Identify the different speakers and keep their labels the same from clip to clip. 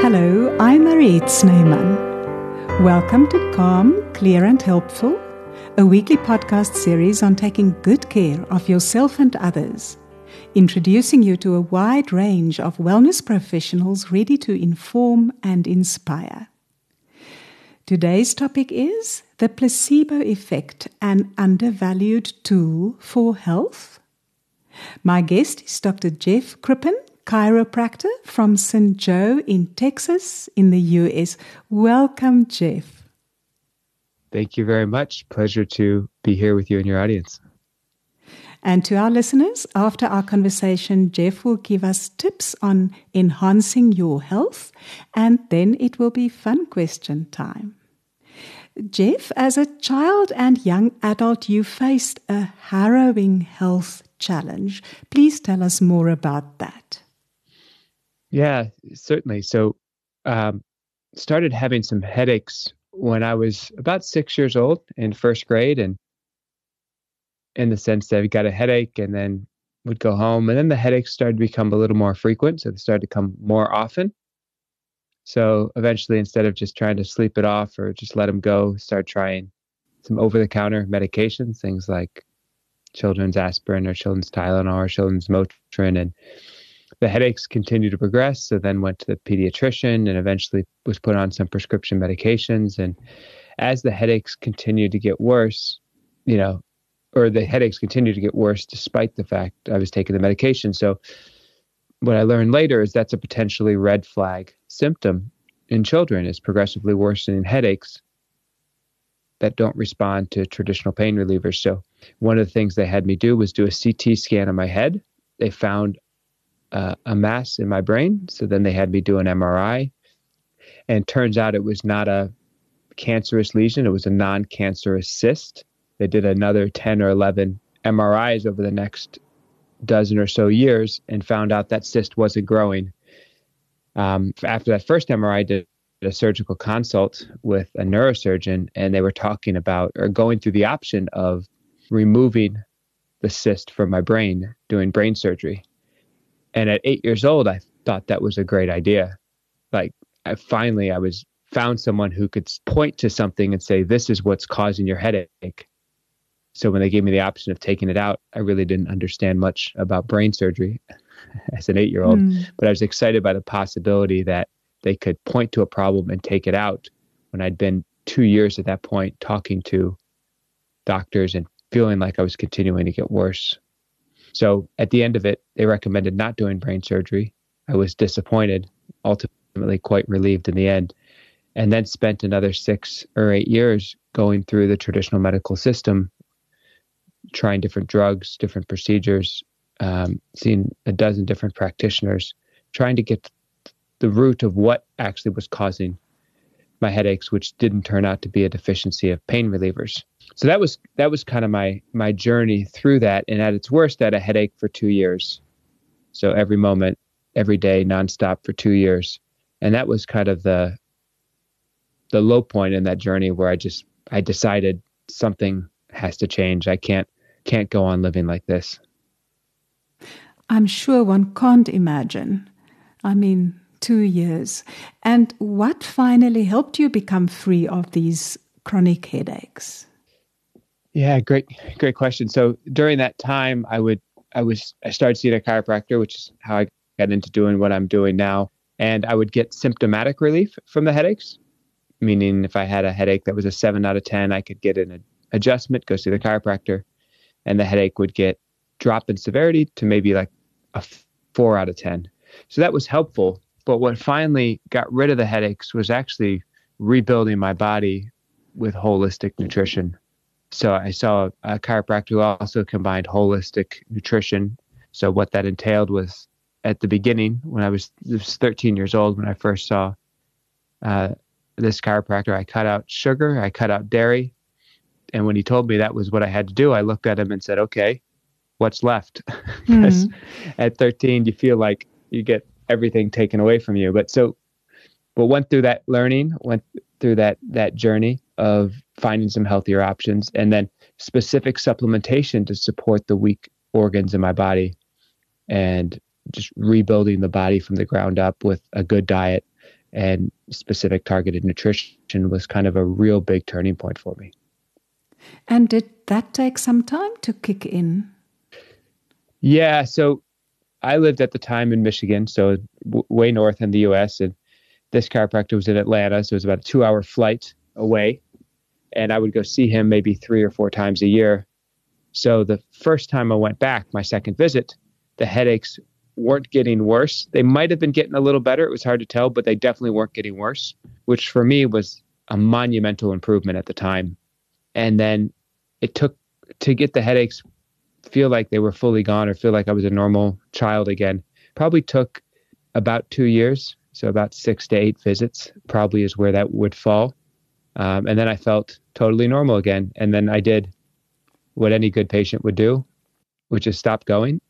Speaker 1: Hello, I'm Mariette Snyman. Welcome to Calm, Clear and Helpful, a weekly podcast series on taking good care of yourself and others, introducing you to a wide range of wellness professionals ready to inform and inspire. Today's topic is the placebo effect, an undervalued tool for health. My guest is Dr. Jeff Crippen, chiropractor from St. Joe in Texas in the U.S. Welcome, Jeff.
Speaker 2: Thank you very much. Pleasure to be here with you and your audience.
Speaker 1: And to our listeners, after our conversation, Jeff will give us tips on enhancing your health, and then it will be fun question time. Jeff, as a child and young adult, you faced a harrowing health challenge. Please tell us more about that.
Speaker 2: Yeah, certainly. So, started having some headaches when I was about 6 years old in first grade, and in the sense that I got a headache and then would go home, and then the headaches started to become a little more frequent, so they started to come more often. So eventually, instead of just trying to sleep it off or just let them go, start trying some over-the-counter medications, things like children's aspirin or children's Tylenol or children's Motrin, and the headaches continued to progress. So then went to the pediatrician and eventually was put on some prescription medications. And as the headaches continued to get worse, the headaches continued to get worse despite the fact I was taking the medication. So what I learned later is that's a potentially red flag symptom in children, is progressively worsening headaches that don't respond to traditional pain relievers. So one of the things they had me do was do a CT scan of my head. They found a mass in my brain. So then they had me do an MRI, and turns out it was not a cancerous lesion. It was a non-cancerous cyst. They did another 10 or 11 MRIs over the next dozen or so years and found out that cyst wasn't growing. After that first MRI, I did a surgical consult with a neurosurgeon, and they were talking about or going through the option of removing the cyst from my brain, doing brain surgery. And at 8 years old, I thought that was a great idea. Like, I found someone who could point to something and say, this is what's causing your headache. So when they gave me the option of taking it out, I really didn't understand much about brain surgery as an 8-year-old, but I was excited by the possibility that they could point to a problem and take it out, when I'd been 2 years at that point talking to doctors and feeling like I was continuing to get worse. So at the end of it, they recommended not doing brain surgery. I was disappointed, ultimately quite relieved in the end, and then spent another 6 or 8 years going through the traditional medical system, trying different drugs, different procedures, seeing a dozen different practitioners, trying to get the root of what actually was causing my headaches, which didn't turn out to be a deficiency of pain relievers. So that was kind of my journey through that. And at its worst, I had a headache for 2 years. So every moment, every day, nonstop for 2 years. And that was kind of the low point in that journey, where I decided something has to change. I can't go on living like this.
Speaker 1: I'm sure one can't imagine. 2 years. And what finally helped you become free of these chronic headaches?
Speaker 2: Yeah, great question. So during that time, I started seeing a chiropractor, which is how I got into doing what I'm doing now. And I would get symptomatic relief from the headaches, meaning if I had a headache that was a 7 out of 10, I could get an adjustment, go see the chiropractor, and the headache would get drop in severity to maybe like a 4 out of 10. So that was helpful. But what finally got rid of the headaches was actually rebuilding my body with holistic nutrition. So I saw a chiropractor who also combined holistic nutrition. So what that entailed was, at the beginning, when I was 13 years old, when I first saw this chiropractor, I cut out sugar, I cut out dairy. And when he told me that was what I had to do, I looked at him and said, okay, what's left? Because at 13, you feel like you get everything taken away from you. But went through that learning, went through that journey of finding some healthier options, and then specific supplementation to support the weak organs in my body, and just rebuilding the body from the ground up with a good diet, and specific targeted nutrition was kind of a real big turning point for me.
Speaker 1: And did that take some time to kick in?
Speaker 2: Yeah, so I lived at the time in Michigan, so way north in the U.S., and this chiropractor was in Atlanta, so it was about a 2-hour flight away, and I would go see him maybe 3 or 4 times a year. So the first time I went back, my second visit, the headaches weren't getting worse. They might have been getting a little better. It was hard to tell, but they definitely weren't getting worse, which for me was a monumental improvement at the time. And then it took to get the headaches feel like they were fully gone or feel like I was a normal child again. Probably took about 2 years. So about 6 to 8 visits probably is where that would fall. And then I felt totally normal again. And then I did what any good patient would do, which is stop going.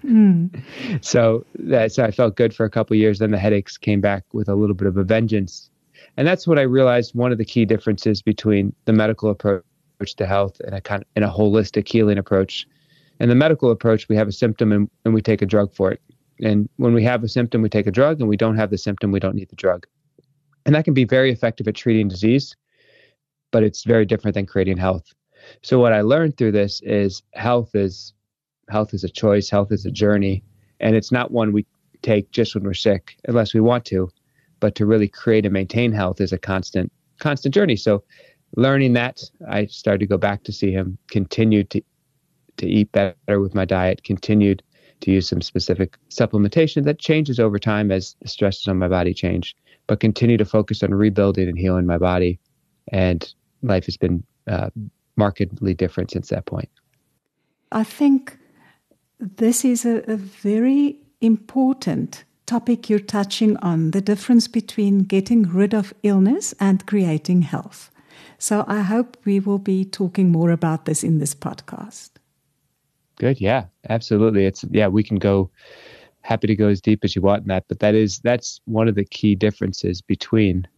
Speaker 2: So I felt good for a couple of years. Then the headaches came back with a little bit of a vengeance. And that's what I realized one of the key differences between the medical approach to health and a holistic healing approach. In the medical approach, we have a symptom and we take a drug for it. And when we have a symptom, we take a drug, and we don't have the symptom, we don't need the drug. And that can be very effective at treating disease, but it's very different than creating health. So what I learned through this is health is a choice, health is a journey, and it's not one we take just when we're sick, unless we want to, but to really create and maintain health is a constant journey. So learning that, I started to go back to see him, continued to eat better with my diet, continued to use some specific supplementation that changes over time as the stresses on my body change, but continue to focus on rebuilding and healing my body. And life has been markedly different since that point.
Speaker 1: I think this is a very important topic you're touching on, the difference between getting rid of illness and creating health. So I hope we will be talking more about this in this podcast.
Speaker 2: Good. Yeah, absolutely. We can go, happy to go as deep as you want in that, but that's one of the key differences between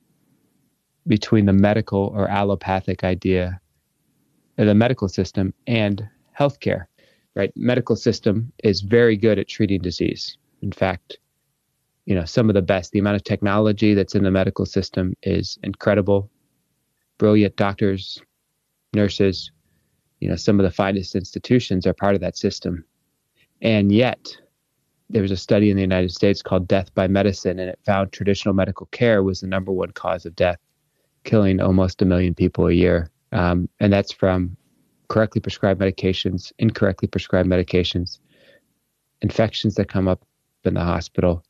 Speaker 2: the medical or allopathic idea, the medical system and healthcare, right? Medical system is very good at treating disease. In fact, some of the best, the amount of technology that's in the medical system is incredible. Brilliant doctors, nurses, some of the finest institutions are part of that system. And yet there was a study in the United States called Death by Medicine, and it found traditional medical care was the number one cause of death, killing almost 1 million people a year. And that's from correctly prescribed medications, incorrectly prescribed medications, infections that come up in the hospital,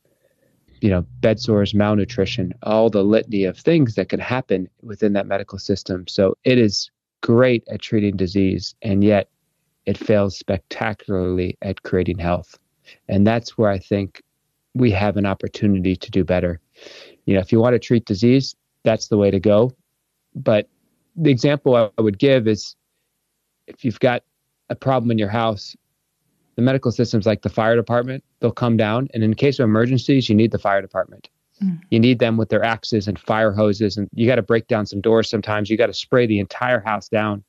Speaker 2: bed sores, malnutrition, all the litany of things that can happen within that medical system. So it is great at treating disease, and yet it fails spectacularly at creating health. And that's where I think we have an opportunity to do better. If you want to treat disease, that's the way to go. But the example I would give is if you've got a problem in your house, the medical system's like the fire department. They'll come down, and in case of emergencies, you need the fire department. You need them with their axes and fire hoses, and you got to break down some doors sometimes. You got to spray the entire house down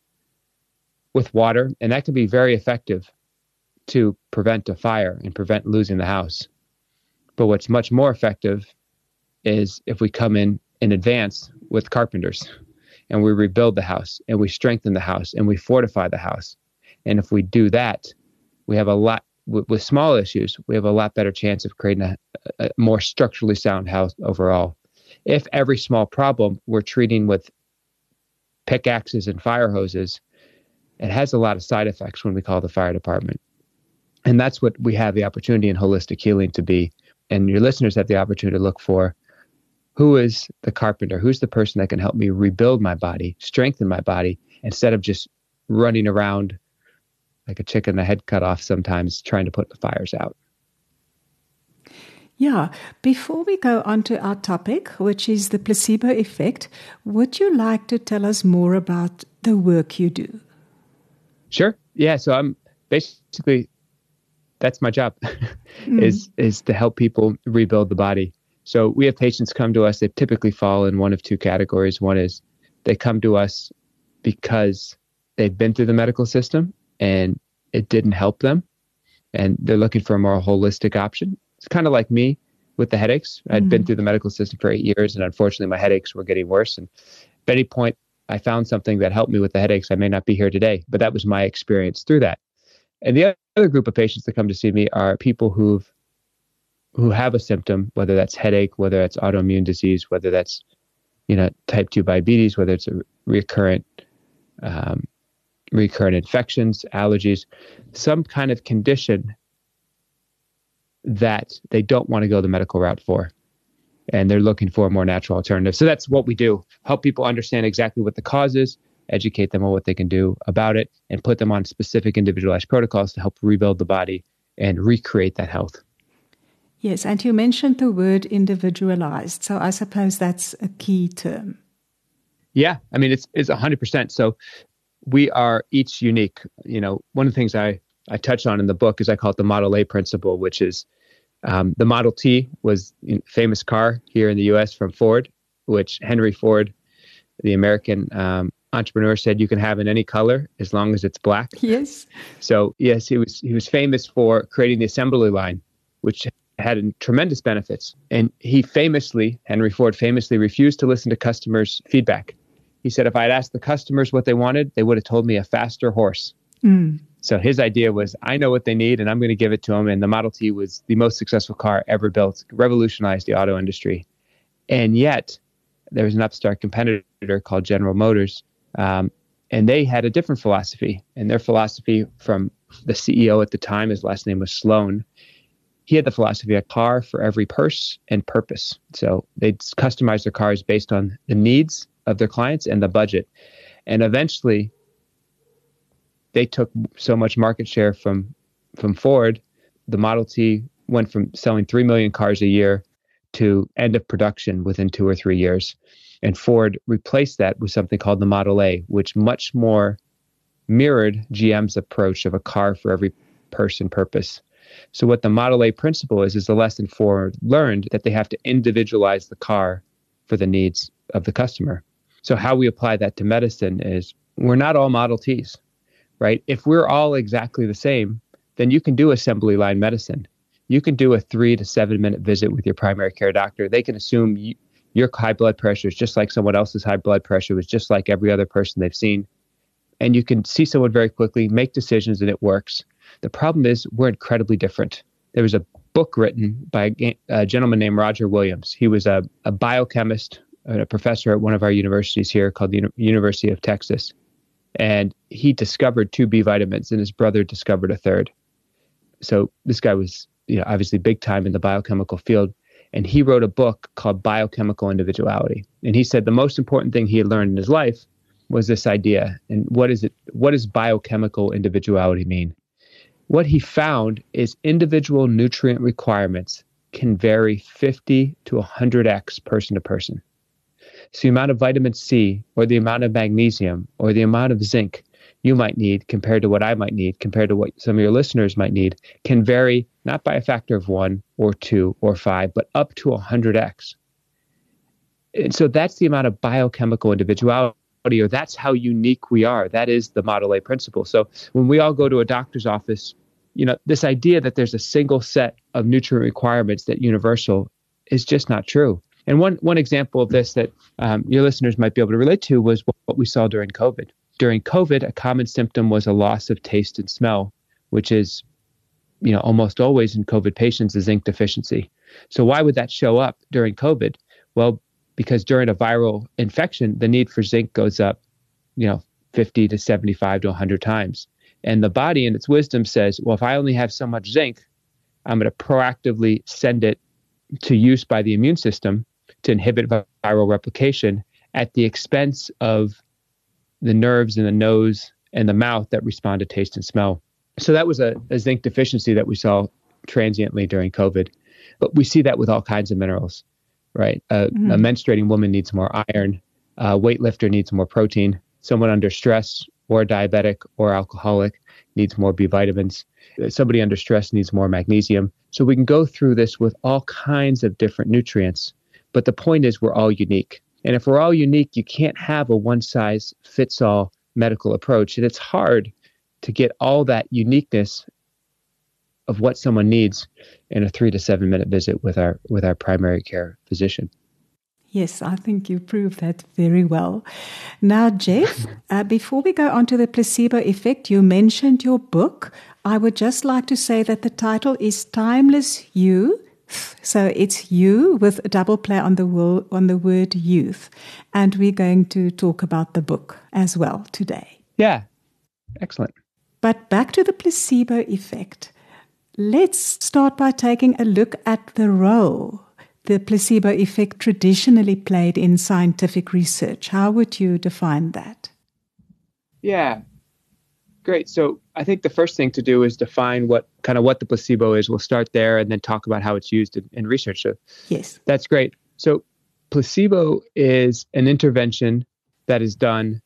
Speaker 2: with water, and that can be very effective to prevent a fire and prevent losing the house. But what's much more effective is if we come in advance with carpenters, and we rebuild the house, and we strengthen the house, and we fortify the house. And if we do that, we have a lot, with small issues, we have a lot better chance of creating a more structurally sound house overall. If every small problem we're treating with pickaxes and fire hoses, it has a lot of side effects when we call the fire department. And that's what we have the opportunity in holistic healing to be. And your listeners have the opportunity to look for, who is the carpenter? Who's the person that can help me rebuild my body, strengthen my body, instead of just running around like a chicken, the head cut off sometimes, trying to put the fires out.
Speaker 1: Yeah. Before we go on to our topic, which is the placebo effect, would you like to tell us more about the work you do?
Speaker 2: Sure. Yeah. So I'm basically, that's my job, is to help people rebuild the body. So we have patients come to us, they typically fall in one of two categories. One is they come to us because they've been through the medical system and it didn't help them, and they're looking for a more holistic option. It's kind of like me with the headaches. I'd been through the medical system for 8 years, and unfortunately my headaches were getting worse. And at any point I found something that helped me with the headaches, I may not be here today, but that was my experience through that. And the other group of patients that come to see me are people who have a symptom, whether that's headache, whether that's autoimmune disease, whether that's, type 2 diabetes, whether it's a recurrent infections, allergies, some kind of condition that they don't want to go the medical route for. And they're looking for a more natural alternative. So that's what we do. Help people understand exactly what the cause is, educate them on what they can do about it, and put them on specific individualized protocols to help rebuild the body and recreate that health.
Speaker 1: Yes, and you mentioned the word individualized. So I suppose that's a key term.
Speaker 2: Yeah, I mean, it's 100%. So we are each unique. One of the things I touch on in the book is I call it the Model A principle, which is the Model T was a famous car here in the U.S. from Ford, which Henry Ford, the American entrepreneur, said you can have in any color as long as it's black.
Speaker 1: Yes.
Speaker 2: So yes, he was famous for creating the assembly line, which had tremendous benefits. And Henry Ford famously refused to listen to customers' feedback. He said, if I had asked the customers what they wanted, they would have told me a faster horse. So his idea was, I know what they need and I'm going to give it to them. And the Model T was the most successful car ever built, revolutionized the auto industry. And yet there was an upstart competitor called General Motors. And they had a different philosophy. And their philosophy from the CEO at the time, his last name was Sloan, he had the philosophy of a car for every purse and purpose. So they customized their cars based on the needs of their clients and the budget. And eventually they took so much market share from Ford. The Model T went from selling 3 million cars a year to end of production within 2 or 3 years. And Ford replaced that with something called the Model A, which much more mirrored GM's approach of a car for every person purpose. So what the Model A principle is the lesson Ford learned that they have to individualize the car for the needs of the customer. So how we apply that to medicine is we're not all Model Ts, right? If we're all exactly the same, then you can do assembly line medicine. You can do a 3 to 7 minute visit with your primary care doctor. They can assume your high blood pressure is just like someone else's high blood pressure was just like every other person they've seen. And you can see someone very quickly, make decisions, and it works. The problem is we're incredibly different. There was a book written by a gentleman named Roger Williams. He was a biochemist, a professor at one of our universities here called the University of Texas. And he discovered 2 B vitamins and his brother discovered a third. So this guy was obviously big time in the biochemical field. And he wrote a book called Biochemical Individuality. And he said the most important thing he had learned in his life was this idea. And what does biochemical individuality mean? What he found is individual nutrient requirements can vary 50 to 100x person to person. So the amount of vitamin C or the amount of magnesium or the amount of zinc you might need compared to what I might need, compared to what some of your listeners might need, can vary not by a factor of 1 or 2 or 5, but up to 100x. And so that's the amount of biochemical individuality, or that's how unique we are. That is the Model A principle. So when we all go to a doctor's office, this idea that there's a single set of nutrient requirements that universal is just not true. And one example of this that your listeners might be able to relate to was what we saw during COVID. During COVID, a common symptom was a loss of taste and smell, which is, almost always in COVID patients, a zinc deficiency. So why would that show up during COVID? Well, because during a viral infection, the need for zinc goes up, 50 to 75 to 100 times. And the body in its wisdom says, well, if I only have so much zinc, I'm going to proactively send it to use by the immune system to inhibit viral replication at the expense of the nerves in the nose and the mouth that respond to taste and smell. So that was a zinc deficiency that we saw transiently during COVID. But we see that with all kinds of minerals, right? A menstruating woman needs more iron. A weightlifter needs more protein. Someone under stress or diabetic or alcoholic needs more B vitamins. Somebody under stress needs more magnesium. So we can go through this with all kinds of different nutrients. But the point is we're all unique. And if we're all unique, you can't have a one-size-fits-all medical approach. And it's hard to get all that uniqueness of what someone needs in a 3 to 7 minute visit with our primary care physician.
Speaker 1: Yes, I think you proved that very well. Now, Jeff, before we go on to the placebo effect, you mentioned your book. I would just like to say that the title is Timeless Youth. So it's you with a double play on the word youth. And we're going to talk about the book as well today.
Speaker 2: Yeah, excellent.
Speaker 1: But back to the placebo effect. Let's start by taking a look at the role the placebo effect traditionally played in scientific research. How would you define that?
Speaker 2: Yeah, great. So I think the first thing to do is define what the placebo is. We'll start there and then talk about how it's used in research. So
Speaker 1: yes,
Speaker 2: that's great. So placebo is an intervention that is done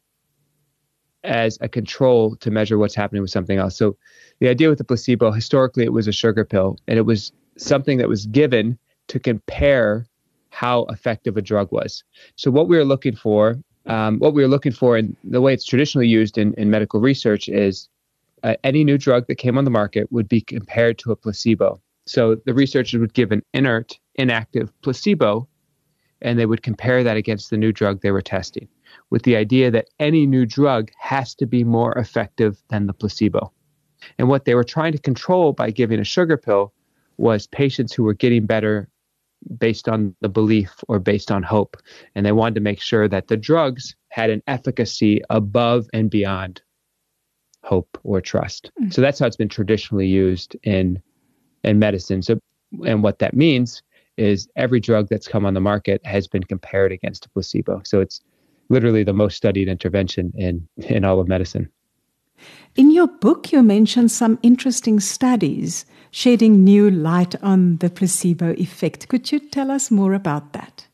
Speaker 2: as a control to measure what's happening with something else. So the idea with the placebo, historically, it was a sugar pill, and it was something that was given to compare how effective a drug was. So what we were looking for, and the way it's traditionally used in medical research is any new drug that came on the market would be compared to a placebo. So the researchers would give an inert, inactive placebo, and they would compare that against the new drug they were testing, with the idea that any new drug has to be more effective than the placebo. And what they were trying to control by giving a sugar pill was patients who were getting better based on the belief or based on hope. And they wanted to make sure that the drugs had an efficacy above and beyond hope or trust. Mm-hmm. So that's how it's been traditionally used in medicine. So, and what that means is every drug that's come on the market has been compared against a placebo. So it's literally the most studied intervention in all of medicine.
Speaker 1: In your book, you mentioned some interesting studies shedding new light on the placebo effect. Could you tell us more about that?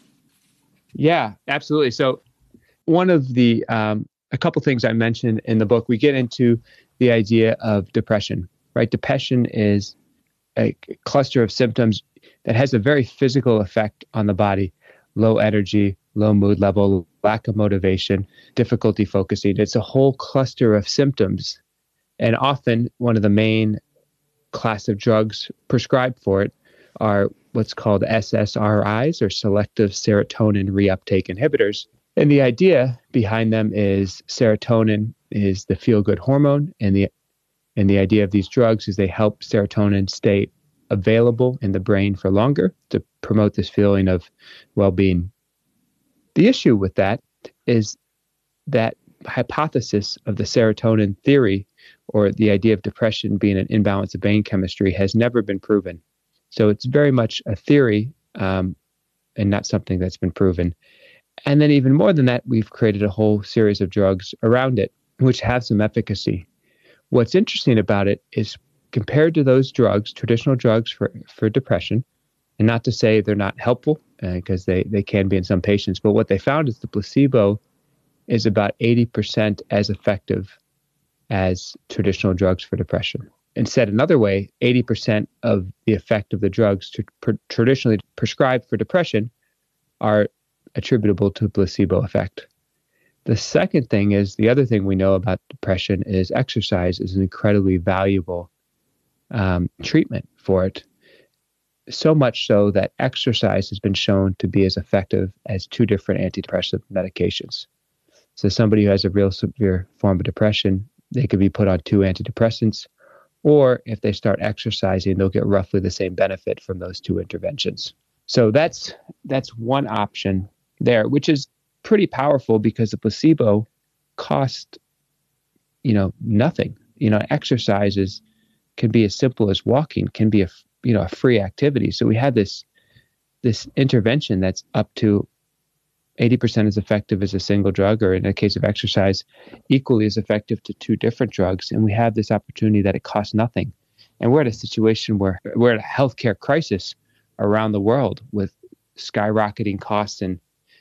Speaker 2: Yeah, absolutely. So one of the, a couple things I mentioned in the book, we get into the idea of depression, right? Depression is a cluster of symptoms that has a very physical effect on the body. Low energy, low mood level, lack of motivation, difficulty focusing. It's a whole cluster of symptoms. And often one of the main class of drugs prescribed for it are what's called SSRIs, or selective serotonin reuptake inhibitors. And the idea behind them is serotonin is the feel-good hormone, and the idea of these drugs is they help serotonin stay available in the brain for longer to promote this feeling of well-being. The issue with that is that hypothesis of the serotonin theory, or the idea of depression being an imbalance of brain chemistry, has never been proven. So it's very much a theory and not something that's been proven. And then even more than that, we've created a whole series of drugs around it, which have some efficacy. What's interesting about it is compared to those drugs, traditional drugs for depression, and not to say they're not helpful, because they can be in some patients, but what they found is the placebo is about 80% as effective as traditional drugs for depression. And said another way, 80% of the effect of the drugs traditionally prescribed for depression are attributable to placebo effect. The second thing is, the other thing we know about depression is exercise is an incredibly valuable treatment for it. So much so that exercise has been shown to be as effective as 2 different antidepressant medications. So somebody who has a real severe form of depression, they could be put on 2 antidepressants, or if they start exercising, they'll get roughly the same benefit from those 2 interventions. So that's one option there, which is pretty powerful because the placebo cost, nothing. Exercises can be as simple as walking, can be a free activity. So we had this intervention that's up to 80% as effective as a single drug, or in the case of exercise, equally as effective to 2 different drugs. And we have this opportunity that it costs nothing. And we're at a situation where we're at a healthcare crisis around the world with skyrocketing costs and,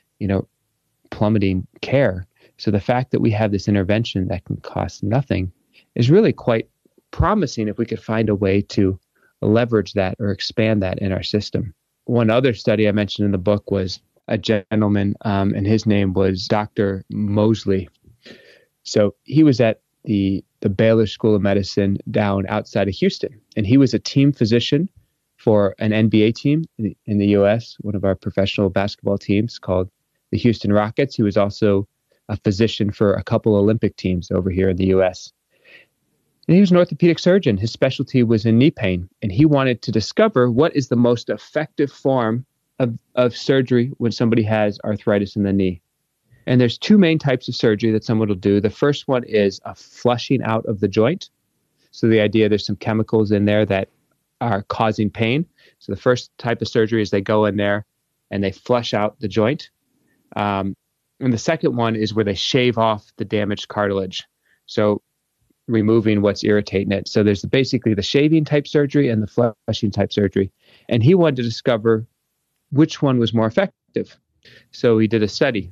Speaker 2: plummeting care. So the fact that we have this intervention that can cost nothing is really quite promising if we could find a way to leverage that or expand that in our system. One other study I mentioned in the book was a gentleman, and his name was Dr. Mosley. So he was at the the Baylor School of Medicine down outside of Houston. And he was a team physician for an NBA team in the U.S., one of our professional basketball teams called the Houston Rockets. He was also a physician for a couple Olympic teams over here in the U.S. And he was an orthopedic surgeon. His specialty was in knee pain, and he wanted to discover what is the most effective form of surgery when somebody has arthritis in the knee. And there's two main types of surgery that someone will do. The first one is a flushing out of the joint. So the idea, there's some chemicals in there that are causing pain. So the first type of surgery is they go in there and they flush out the joint. And the second one is where they shave off the damaged cartilage. So removing what's irritating it. So there's basically the shaving type surgery and the flushing type surgery. And he wanted to discover which one was more effective. So he did a study.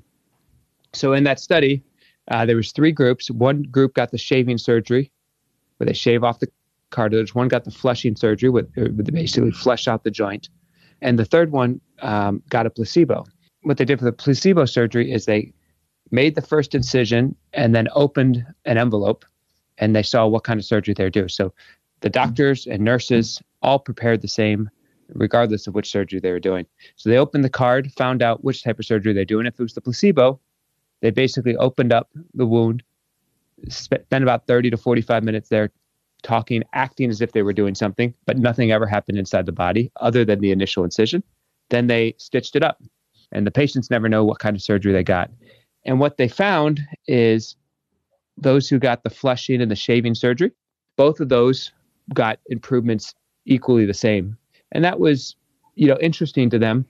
Speaker 2: So in that study, there was 3 groups. One group got the shaving surgery, where they shave off the cartilage. One got the flushing surgery, where they basically flush out the joint. And the third one got a placebo. What they did for the placebo surgery is they made the first incision and then opened an envelope, and they saw what kind of surgery they were doing. So the doctors and nurses all prepared the same, regardless of which surgery they were doing. So they opened the card, found out which type of surgery they're doing. If it was the placebo, they basically opened up the wound, spent about 30 to 45 minutes there talking, acting as if they were doing something, but nothing ever happened inside the body other than the initial incision. Then they stitched it up, and the patients never know what kind of surgery they got. And what they found is those who got the flushing and the shaving surgery, both of those got improvements equally the same. And that was, interesting to them.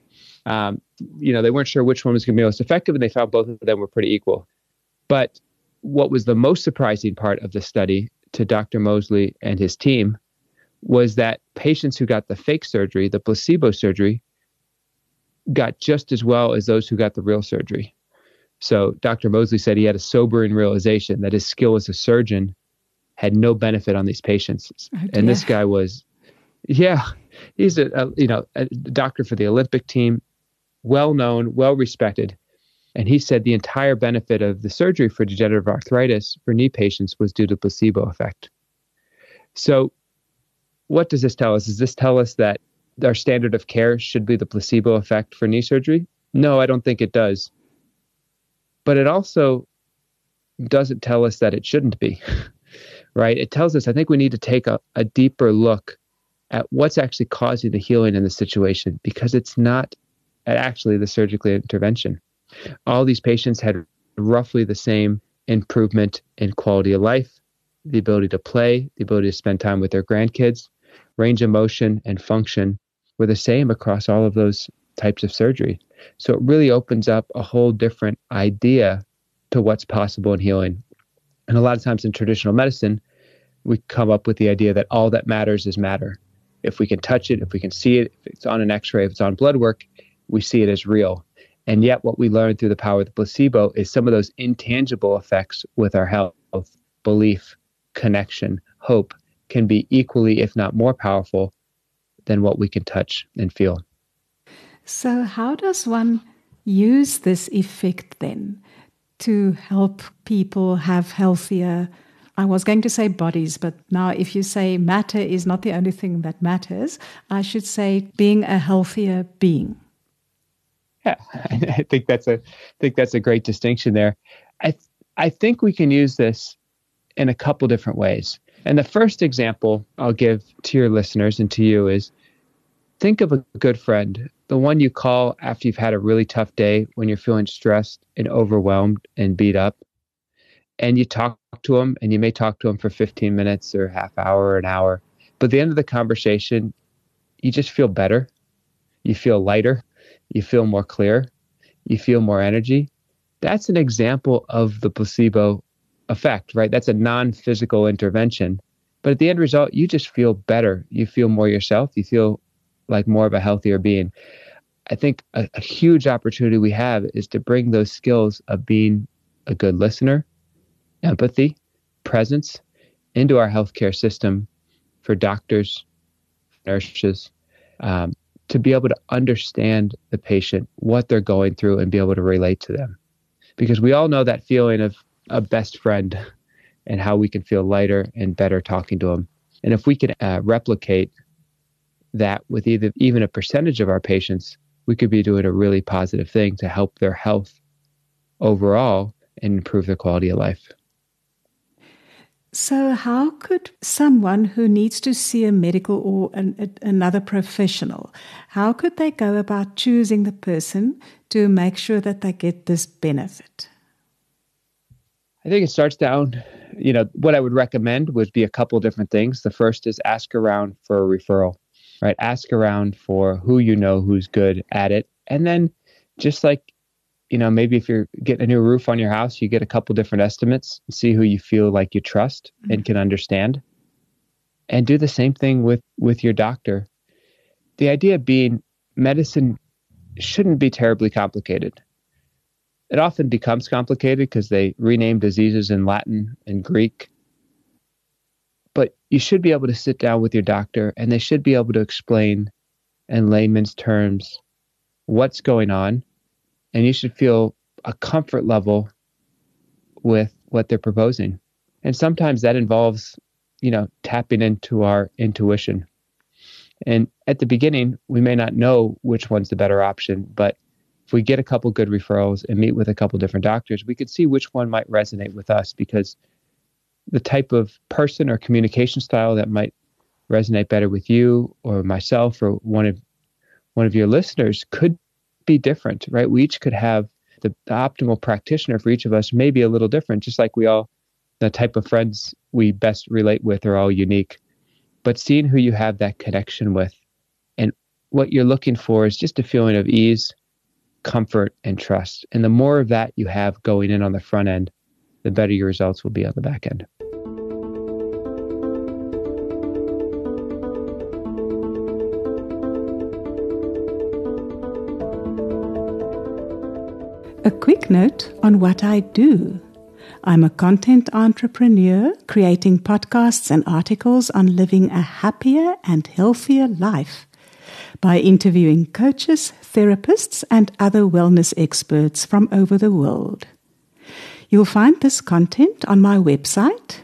Speaker 2: They weren't sure which one was going to be most effective, and they found both of them were pretty equal. But what was the most surprising part of the study to Dr. Mosley and his team was that patients who got the fake surgery, the placebo surgery, got just as well as those who got the real surgery. So Dr. Mosley said he had a sobering realization that his skill as a surgeon had no benefit on these patients. And this guy was, he's a doctor for the Olympic team, well-known, well-respected. And he said the entire benefit of the surgery for degenerative arthritis for knee patients was due to placebo effect. So what does this tell us? Does this tell us that our standard of care should be the placebo effect for knee surgery? No, I don't think it does. But it also doesn't tell us that it shouldn't be, right? It tells us, I think we need to take a deeper look at what's actually causing the healing in the situation, because it's not actually the surgical intervention. All these patients had roughly the same improvement in quality of life, the ability to play, the ability to spend time with their grandkids, range of motion and function were the same across all of those types of surgery. So it really opens up a whole different idea to what's possible in healing. And a lot of times in traditional medicine, we come up with the idea that all that matters is matter. If we can touch it, if we can see it, if it's on an x-ray, if it's on blood work, we see it as real. And yet what we learn through the power of the placebo is some of those intangible effects with our health, belief, connection, hope, can be equally, if not more powerful than what we can touch and feel.
Speaker 1: So how does one use this effect then to help people have healthier, I was going to say bodies, but now if you say matter is not the only thing that matters, I should say being a healthier being?
Speaker 2: Yeah, I think that's a great distinction there. I think we can use this in a couple different ways. And the first example I'll give to your listeners and to you is, think of a good friend, the one you call after you've had a really tough day, when you're feeling stressed and overwhelmed and beat up, and you talk to them, and you may talk to them for 15 minutes or half hour or an hour. But at the end of the conversation, you just feel better. You feel lighter. You feel more clear. You feel more energy. That's an example of the placebo effect, right? That's a non-physical intervention. But at the end result, you just feel better. You feel more yourself. You feel like more of a healthier being. I think a huge opportunity we have is to bring those skills of being a good listener, empathy, presence into our healthcare system for doctors, nurses, to be able to understand the patient, what they're going through, and be able to relate to them. Because we all know that feeling of a best friend and how we can feel lighter and better talking to them. And if we can replicate that with even a percentage of our patients, we could be doing a really positive thing to help their health overall and improve their quality of life.
Speaker 1: So how could someone who needs to see a medical or another professional, how could they go about choosing the person to make sure that they get this benefit?
Speaker 2: I think it starts down, what I would recommend would be a couple different things. The first is ask around for a referral, right? Ask around for who you know who's good at it. And then just like, maybe if you're getting a new roof on your house, you get a couple different estimates, see who you feel like you trust and can understand. And do the same thing with your doctor. The idea being medicine shouldn't be terribly complicated. It often becomes complicated because they rename diseases in Latin and Greek. But you should be able to sit down with your doctor and they should be able to explain in layman's terms what's going on. And you should feel a comfort level with what they're proposing. And sometimes that involves, tapping into our intuition. And at the beginning, we may not know which one's the better option, but if we get a couple good referrals and meet with a couple different doctors, we could see which one might resonate with us, because the type of person or communication style that might resonate better with you or myself or one of your listeners could be different, right? We each could have the optimal practitioner for each of us may be a little different, just like the type of friends we best relate with are all unique. But seeing who you have that connection with and what you're looking for is just a feeling of ease, comfort, and trust. And the more of that you have going in on the front end, the better your results will be on the back end.
Speaker 1: A quick note on what I do. I'm a content entrepreneur creating podcasts and articles on living a happier and healthier life by interviewing coaches, therapists, and other wellness experts from over the world. You'll find this content on my website,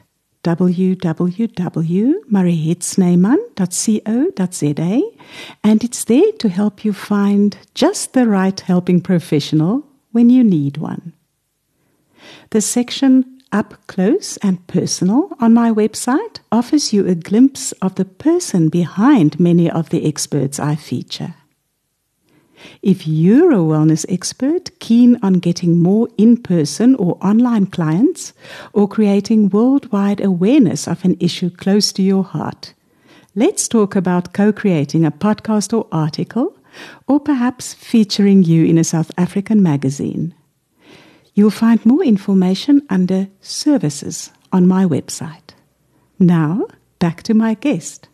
Speaker 1: www.marietsneyman.co.za, and it's there to help you find just the right helping professional when you need one. The section Up Close and Personal on my website offers you a glimpse of the person behind many of the experts I feature. If you're a wellness expert keen on getting more in-person or online clients or creating worldwide awareness of an issue close to your heart, let's talk about co-creating a podcast or article, or perhaps featuring you in a South African magazine. You'll find more information under Services on my website. Now, back to my guest.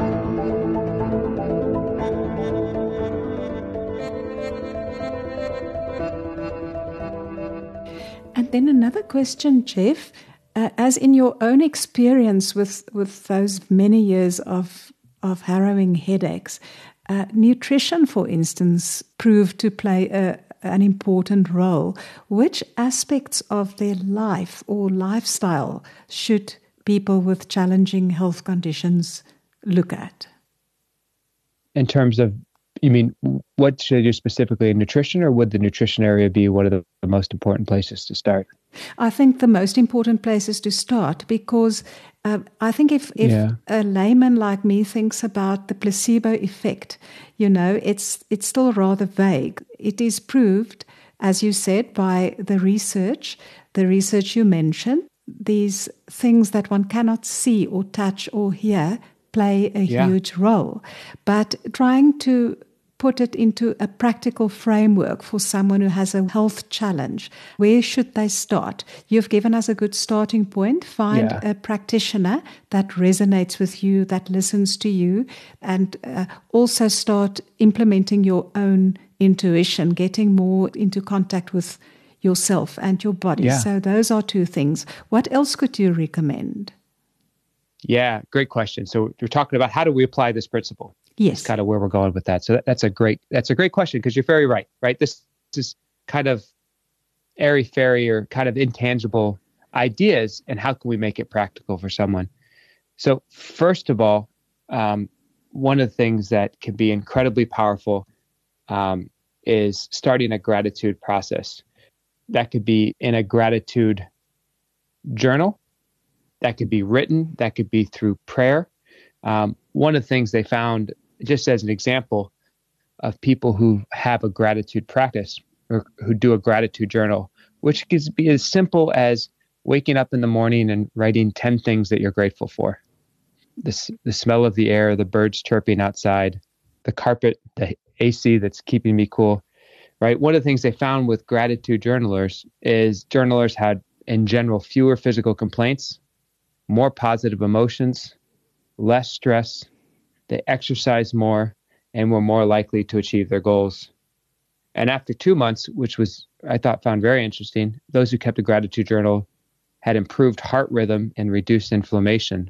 Speaker 1: And then another question, Jeff. As in your own experience with those many years of harrowing headaches, nutrition, for instance, proved to play an important role. Which aspects of their life or lifestyle should people with challenging health conditions look at?
Speaker 2: In terms of, you mean, what should I do specifically in nutrition, or would the nutrition area be one of the most important places to start?
Speaker 1: I think the most important places to start, because I think if a layman like me thinks about the placebo effect, it's still rather vague. It is proved, as you said, by the research you mentioned, these things that one cannot see or touch or hear play a huge role. But trying to put it into a practical framework for someone who has a health challenge, where should they start? You've given us a good starting point. Find a practitioner that resonates with you, that listens to you, and also start implementing your own intuition, getting more into contact with yourself and your body.
Speaker 2: Yeah.
Speaker 1: So those are two things. What else could you recommend?
Speaker 2: Yeah, great question. So we're talking about how do we apply this principle?
Speaker 1: Yes.
Speaker 2: That's kind of where we're going with that. So that's a great question, because you're very right? This is kind of airy-fairy or kind of intangible ideas and how can we make it practical for someone. So first of all, one of the things that can be incredibly powerful is starting a gratitude process. That could be in a gratitude journal. That could be written. That could be through prayer. One of the things they found, just as an example of people who have a gratitude practice or who do a gratitude journal, which could be as simple as waking up in the morning and writing 10 things that you're grateful for. The smell of the air, the birds chirping outside, the carpet, the AC that's keeping me cool, right? One of the things they found with gratitude journalers is journalers had, in general, fewer physical complaints, more positive emotions, less stress, they exercised more, and were more likely to achieve their goals. And after 2 months, which was, I thought, found very interesting, those who kept a gratitude journal had improved heart rhythm and reduced inflammation.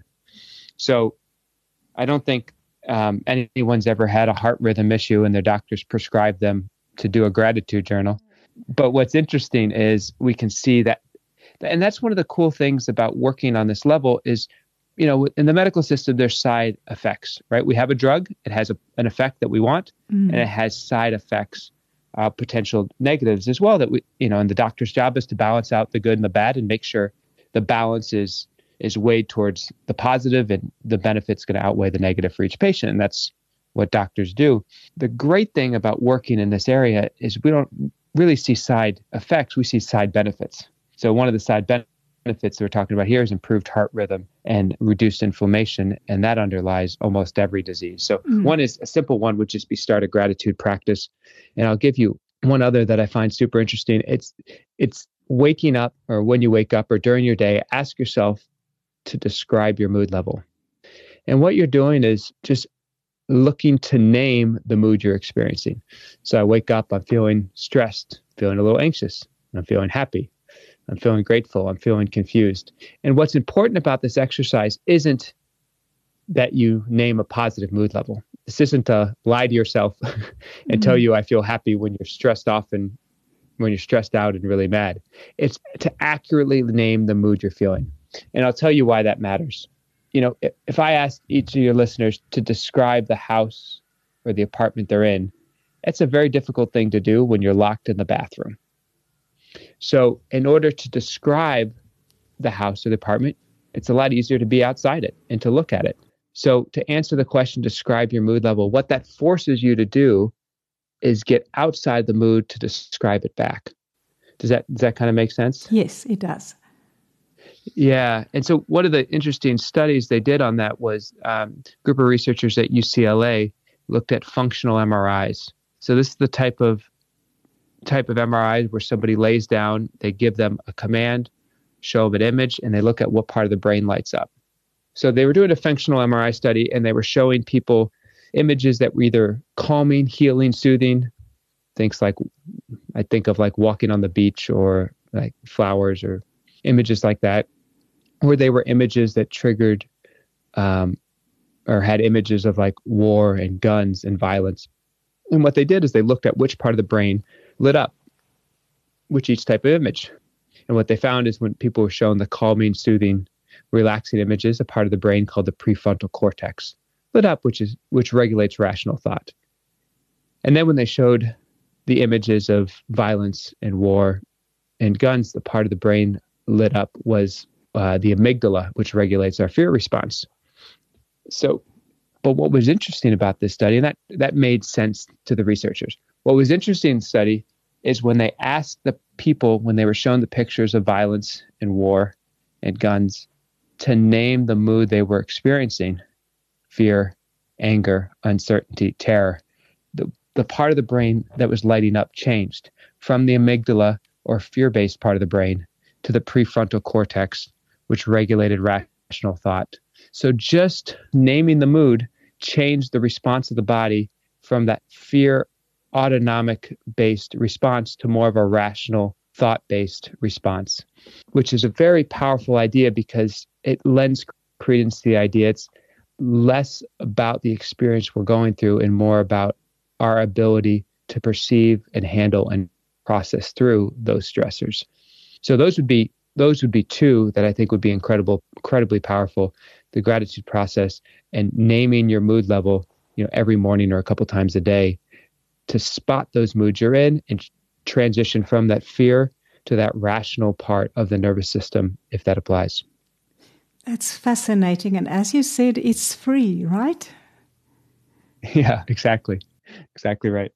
Speaker 2: So I don't think anyone's ever had a heart rhythm issue and their doctors prescribed them to do a gratitude journal. But what's interesting is we can see that, and that's one of the cool things about working on this level is, you know, in the medical system, there's side effects, right? We have a drug, it has an effect that we want, and it has side effects, potential negatives as well that we, you know, and the doctor's job is to balance out the good and the bad and make sure the balance is weighed towards the positive and the benefit's going to outweigh the negative for each patient. And that's what doctors do. The great thing about working in this area is we don't really see side effects, we see side benefits. So one of the side benefits that we're talking about here is improved heart rhythm and reduced inflammation, and that underlies almost every disease. So one is a simple one would just be start a gratitude practice. And I'll give you one other that I find super interesting. It's waking up, or when you wake up or during your day, ask yourself to describe your mood level. And what you're doing is just looking to name the mood you're experiencing. So I wake up, I'm feeling stressed, feeling a little anxious, I'm feeling happy, I'm feeling grateful, I'm feeling confused. And what's important about this exercise isn't that you name a positive mood level. This isn't to lie to yourself and tell you I feel happy when you're stressed off and when you're stressed out and really mad. It's to accurately name the mood you're feeling. And I'll tell you why that matters. You know, if I asked each of your listeners to describe the house or the apartment they're in, it's a very difficult thing to do when you're locked in the bathroom. So in order to describe the house or the apartment, it's a lot easier to be outside it and to look at it. So to answer the question, describe your mood level, what that forces you to do is get outside the mood to describe it back. Does that kind of make sense?
Speaker 1: Yes, it does.
Speaker 2: Yeah. And so one of the interesting studies they did on that was a group of researchers at UCLA looked at functional MRIs. So this is the type of MRI where somebody lays down, they give them a command, show them an image, and they look at what part of the brain lights up. So they were doing a functional MRI study, and they were showing people images that were either calming, healing, soothing, things like, I think of like walking on the beach or like flowers or images like that, or they were images that triggered or had images of like war and guns and violence. And what they did is they looked at which part of the brain lit up, which each type of image. And what they found is when people were shown the calming, soothing, relaxing images, a part of the brain called the prefrontal cortex lit up, which regulates rational thought. And then when they showed the images of violence and war and guns, the part of the brain lit up was the amygdala, which regulates our fear response. So, but what was interesting about this study, and that made sense to the researchers. What was interesting in the study is when they asked the people, when they were shown the pictures of violence and war and guns, to name the mood they were experiencing, fear, anger, uncertainty, terror, the part of the brain that was lighting up changed from the amygdala or fear-based part of the brain to the prefrontal cortex, which regulated rational thought. So just naming the mood changed the response of the body from that fear autonomic-based response to more of a rational thought-based response, which is a very powerful idea because it lends credence to the idea. It's less about the experience we're going through and more about our ability to perceive and handle and process through those stressors. So those would be those would be two that I think would be incredibly powerful. The gratitude process and naming your mood level, every morning or a couple times a day to spot those moods you're in and transition from that fear to that rational part of the nervous system, if that applies.
Speaker 1: That's fascinating. And as you said, it's free, right?
Speaker 2: Yeah, exactly. Exactly right.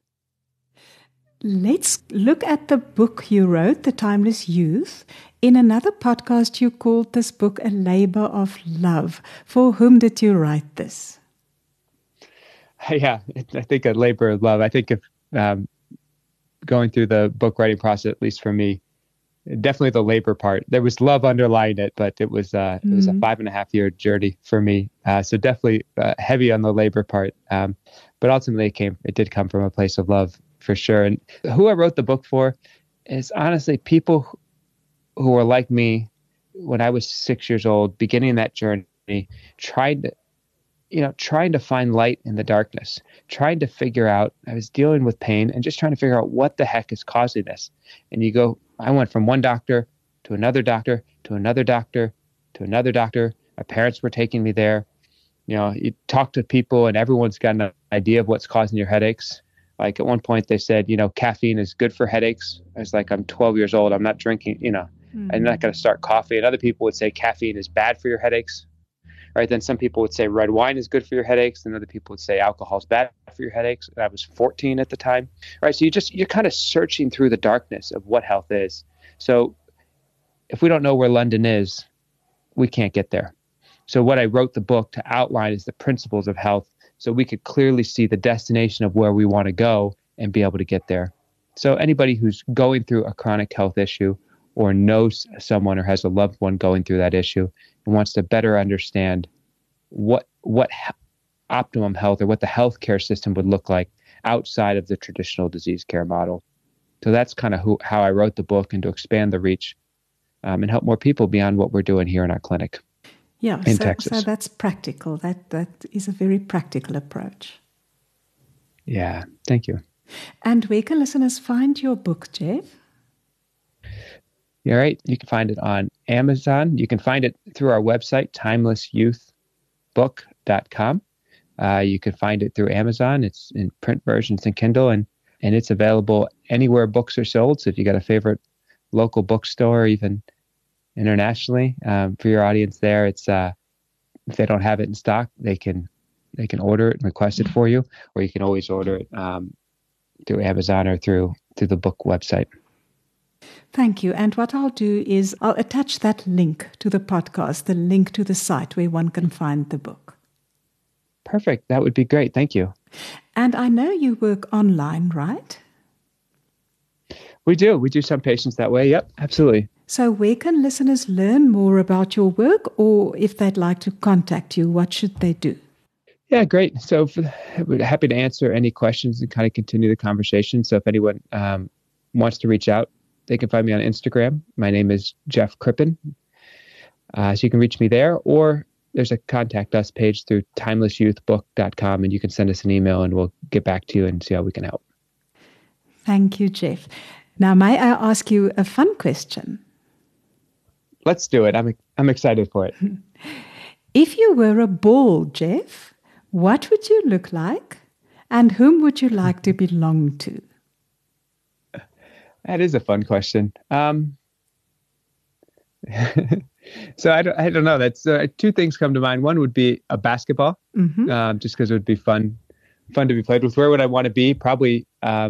Speaker 1: Let's look at the book you wrote, The Timeless Youth. In another podcast, you called this book A Labor of Love. For whom did you write this?
Speaker 2: Yeah, I think a labor of love. I think if going through the book writing process, at least for me, definitely the labor part. There was love underlying it, but it was a 5.5-year journey for me. So definitely heavy on the labor part. But ultimately, it did come from a place of love for sure. And who I wrote the book for is honestly people who were like me when I was 6 years old, beginning that journey, trying to find light in the darkness, trying to figure out, I was dealing with pain and just trying to figure out what the heck is causing this. And I went from one doctor to another doctor, to another doctor, to another doctor. My parents were taking me there. You talk to people and everyone's got an idea of what's causing your headaches. Like at one point they said, caffeine is good for headaches. I was like, I'm 12 years old. I'm not drinking, I'm not going to start coffee. And other people would say caffeine is bad for your headaches. Right. Then some people would say red wine is good for your headaches. And other people would say alcohol is bad for your headaches. And I was 14 at the time. Right. So you're kind of searching through the darkness of what health is. So if we don't know where London is, we can't get there. So what I wrote the book to outline is the principles of health so we could clearly see the destination of where we want to go and be able to get there. So anybody who's going through a chronic health issue or knows someone or has a loved one going through that issue and wants to better understand what optimum health or what the healthcare system would look like outside of the traditional disease care model. So that's kind of how I wrote the book, and to expand the reach and help more people beyond what we're doing here in our clinic.
Speaker 1: Yeah,
Speaker 2: in Texas.
Speaker 1: So that's practical. That is a very practical approach.
Speaker 2: Yeah, thank you.
Speaker 1: And where can listeners find your book, Jeff?
Speaker 2: All right. You can find it on Amazon. You can find it through our website, timelessyouthbook.com. You can find it through Amazon. It's in print versions and Kindle, and it's available anywhere books are sold. So if you got a favorite local bookstore, even internationally, for your audience there, it's if they don't have it in stock, they can order it and request it for you, or you can always order it through Amazon or through the book website.
Speaker 1: Thank you. And what I'll do is I'll attach that link to the podcast, the link to the site where one can find the book.
Speaker 2: Perfect. That would be great. Thank you.
Speaker 1: And I know you work online, right?
Speaker 2: We do. We do some patients that way. Yep, absolutely.
Speaker 1: So where can listeners learn more about your work, or if they'd like to contact you, what should they do?
Speaker 2: Yeah, great. So we're happy to answer any questions and kind of continue the conversation. So if anyone wants to reach out, they can find me on Instagram. My name is Jeff Crippen. So you can reach me there, or there's a contact us page through timelessyouthbook.com, and you can send us an email and we'll get back to you and see how we can help.
Speaker 1: Thank you, Jeff. Now, may I ask you a fun question?
Speaker 2: Let's do it. I'm excited for it.
Speaker 1: If you were a ball, Jeff, what would you look like, and whom would you like to belong to?
Speaker 2: That is a fun question. So I don't know. That's two things come to mind. One would be a basketball, just because it would be fun to be played with. Where would I want to be? Probably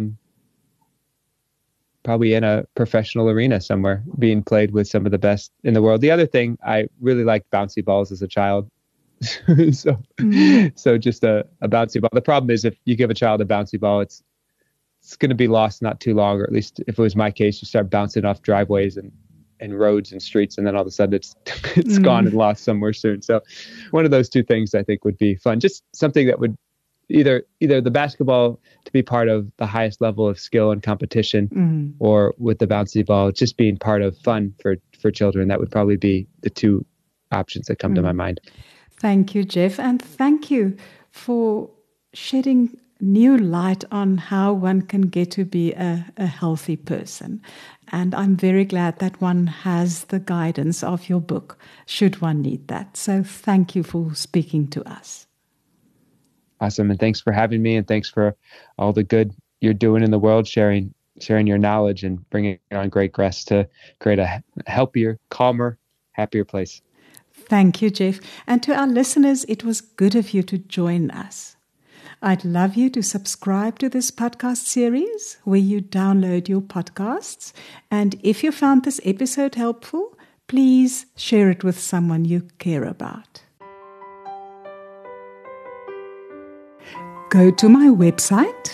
Speaker 2: in a professional arena somewhere, being played with some of the best in the world. The other thing, I really liked bouncy balls as a child. So just a bouncy ball. The problem is if you give a child a bouncy ball, it's going to be lost not too long, or at least if it was my case, you start bouncing off driveways and roads and streets, and then all of a sudden it's gone and lost somewhere soon. So one of those two things I think would be fun. Just something that would either the basketball to be part of the highest level of skill and competition, or with the bouncy ball, just being part of fun for children. That would probably be the two options that come to my mind.
Speaker 1: Thank you, Jeff. And thank you for shedding new light on how one can get to be a healthy person. And I'm very glad that one has the guidance of your book, should one need that. So thank you for speaking to us.
Speaker 2: Awesome. And thanks for having me. And thanks for all the good you're doing in the world, sharing your knowledge and bringing on great guests to create a healthier, calmer, happier place.
Speaker 1: Thank you, Jeff. And to our listeners, it was good of you to join us. I'd love you to subscribe to this podcast series where you download your podcasts. And if you found this episode helpful, please share it with someone you care about. Go to my website,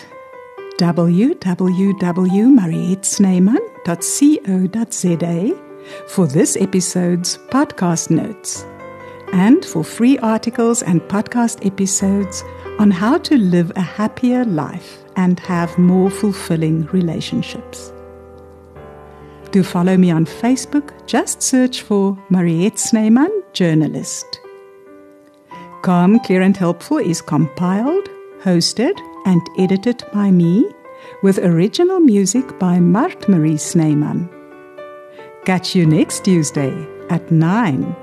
Speaker 1: www.marietsneyman.co.za, for this episode's podcast notes and for free articles and podcast episodes on how to live a happier life and have more fulfilling relationships. To follow me on Facebook, just search for Mariette Sneyman, journalist. Calm, Clear and Helpful is compiled, hosted and edited by me, with original music by Mart Marie Sneyman. Catch you next Tuesday at 9